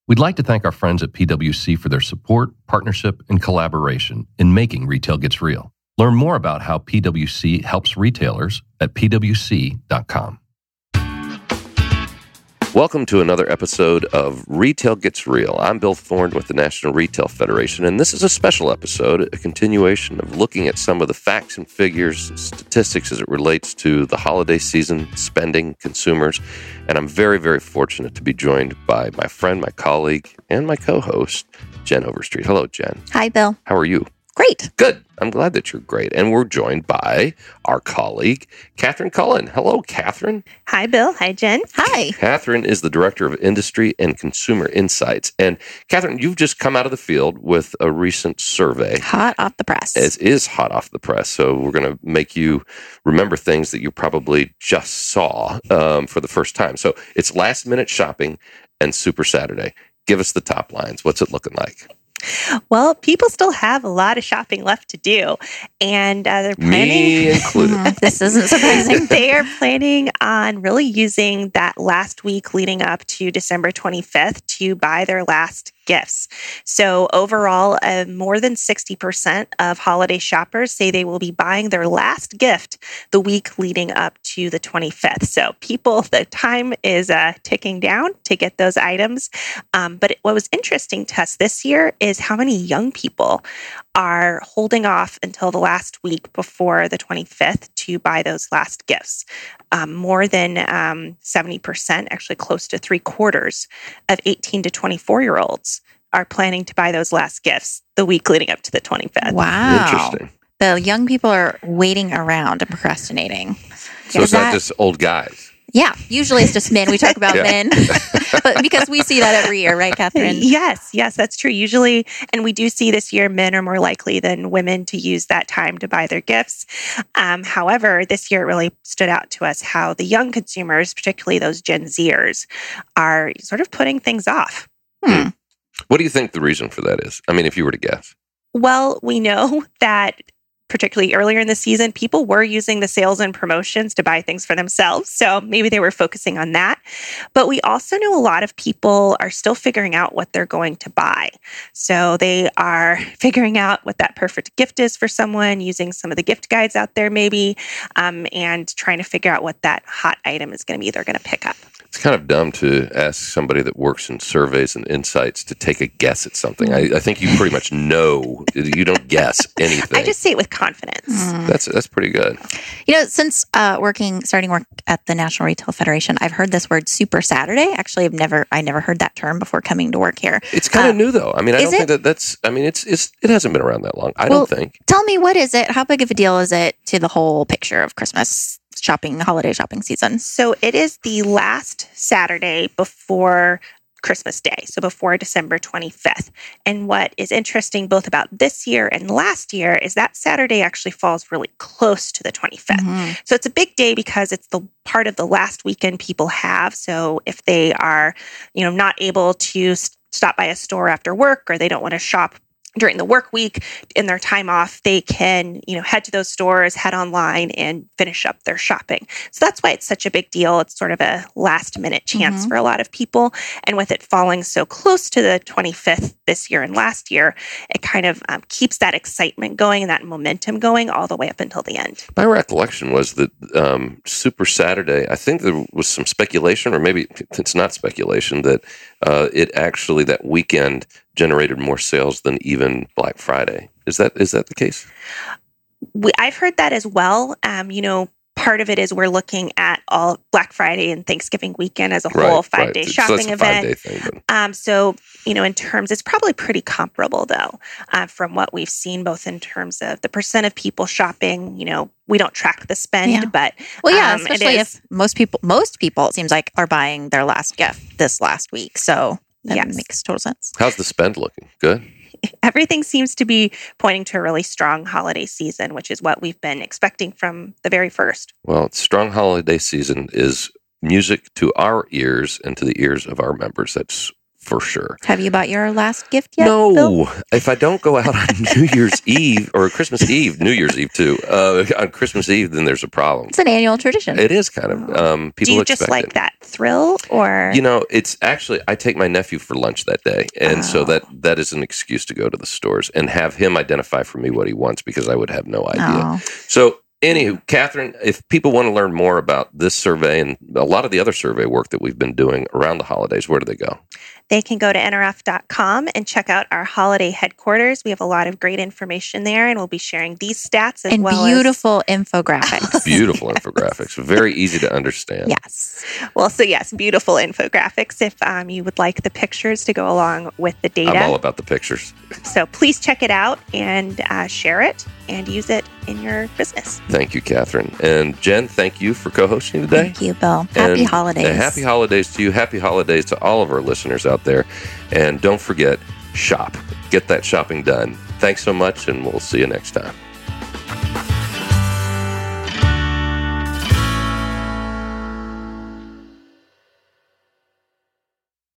We'd like to thank our friends at PwC for their support, partnership, and collaboration in making Retail Gets Real. Learn more about how PwC helps retailers at pwc.com. Welcome to another episode of Retail Gets Real. I'm Bill Thorne with the National Retail Federation, and this is a special episode, a continuation of looking at some of the facts and figures and statistics as it relates to the holiday season, spending, consumers. And I'm very, very fortunate to be joined by my friend, my colleague, and my co-host, Jen Overstreet. Hello, Jen. Hi, Bill. How are you? Great. Good. I'm glad that you're great. And we're joined by our colleague, Catherine Cullen. Hello, Catherine. Hi, Bill. Hi, Jen. Hi. Catherine is the Director of Industry and Consumer Insights. And Catherine, you've just come out of the field with a recent survey. Hot off the press. It is hot off the press. So we're going to make you remember things that you probably just saw for the first time. So it's last minute shopping and Super Saturday. Give us the top lines. What's it looking like? Well, people still have a lot of shopping left to do, and they're planning. Me included. This isn't surprising. They are planning on really using that last week leading up to December 25th to buy their last gifts. So overall, more than 60% of holiday shoppers say they will be buying their last gift the week leading up to the 25th. So people, the time is ticking down to get those items. But what was interesting to us this year is how many young people are holding off until the last week before the 25th to buy those last gifts. More than 70%, actually close to 3/4 of 18 to 24-year-olds are planning to buy those last gifts the week leading up to the 25th. Wow. Interesting. The young people are waiting around and procrastinating. So it's not just old guys. Yeah, usually it's just men. We talk about men, but because we see that every year, right, Catherine? Yes, that's true. Usually, and we do see this year, men are more likely than women to use that time to buy their gifts. However, this year it really stood out to us how the young consumers, particularly those Gen Zers, are sort of putting things off. What do you think the reason for that is? I mean, if you were to guess. Well, we know that particularly earlier in the season, people were using the sales and promotions to buy things for themselves. So maybe they were focusing on that. But we also know a lot of people are still figuring out what they're going to buy. So they are figuring out what that perfect gift is for someone, using some of the gift guides out there maybe, and trying to figure out what that hot item is going to be they're going to pick up. It's kind of dumb to ask somebody that works in surveys and insights to take a guess at something. I think you pretty much know. You don't guess anything. I just say it with confidence. That's pretty good. You know, since starting work at the National Retail Federation, I've heard this word Super Saturday. Actually, I never heard that term before coming to work here. It's kind of new, though. I mean, I don't think that's. I mean, it hasn't been around that long. I don't think. Tell me, what is it? How big of a deal is it to the whole picture of Christmas shopping, holiday shopping season? So it is the last Saturday before Christmas Day, so before December 25th. And what is interesting both about this year and last year is that Saturday actually falls really close to the 25th. Mm-hmm. So it's a big day because it's the part of the last weekend people have. So if they are, not able to stop by a store after work, or they don't want to shop during the work week in their time off, they can, head to those stores, head online, and finish up their shopping. So that's why it's such a big deal. It's sort of a last minute chance for a lot of people. And with it falling so close to the 25th this year and last year, it kind of keeps that excitement going and that momentum going all the way up until the end. My recollection was that Super Saturday, I think there was some speculation, or maybe it's not speculation, that it actually, that weekend, generated more sales than even Black Friday. Is that the case? I've heard that as well. Part of it is we're looking at all Black Friday and Thanksgiving weekend as a whole 5-day shopping so event. 5-day thing, in terms, it's probably pretty comparable though, from what we've seen, both in terms of the percent of people shopping. We don't track the spend, but especially if most people, it seems like, are buying their last gift this last week. So that makes total sense. How's the spend looking? Good. Everything seems to be pointing to a really strong holiday season, which is what we've been expecting from the very first. Well, strong holiday season is music to our ears and to the ears of our members. That's for sure. Have you bought your last gift yet, Bill? No, if I don't go out on New Year's Eve or Christmas Eve, New Year's Eve too, on Christmas Eve, then there's a problem. It's an annual tradition. It is kind of. People Do you expect just like it. that thrill, or It's actually, I take my nephew for lunch that day. And so that is an excuse to go to the stores and have him identify for me what he wants, because I would have no idea. Oh. So anywho, Catherine, if people want to learn more about this survey and a lot of the other survey work that we've been doing around the holidays, where do they go? they can go to nrf.com and check out our holiday headquarters. We have a lot of great information there, and we'll be sharing these stats as and well beautiful infographics. Beautiful infographics. Very easy to understand. Yes. Well, so yes, beautiful infographics if you would like the pictures to go along with the data. I'm all about the pictures. So please check it out and share it and use it in your business. Thank you, Catherine. And Jen, thank you for co-hosting today. Thank you, Bill. Happy holidays. Happy holidays to you. Happy holidays to all of our listeners out there. And don't forget, shop. Get that shopping done. Thanks so much, and we'll see you next time.